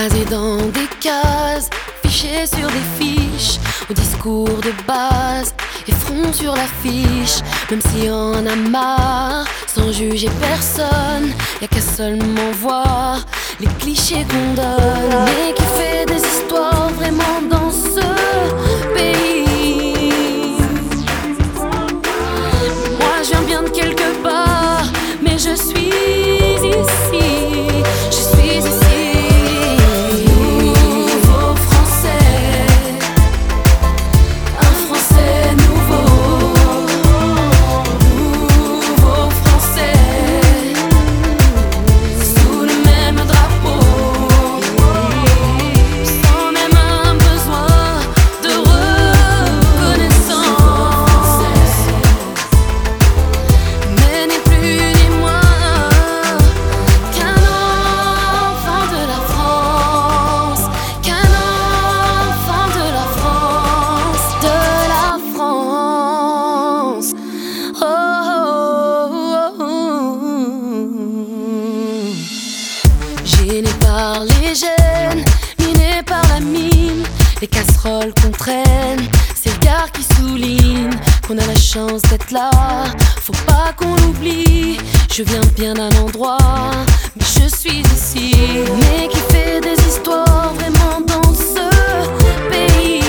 Casés dans des cases, fichés sur des fiches, au discours de base et front sur l'affiche. Même si on a marre, sans juger personne, y'a qu'à seulement voir les clichés qu'on donne. Mais qui fait des histoires vraiment dans ce pays? Moi je viens bien de quelque part, mais je suis ici. Je suis ici. Gêné par les gènes, miné par la mine, les casseroles qu'on traîne, ces regards qui soulignent qu'on a la chance d'être là. Faut pas qu'on l'oublie, je viens bien d'un endroit, mais je suis ici. Mais qui fait des histoires vraiment dans ce pays?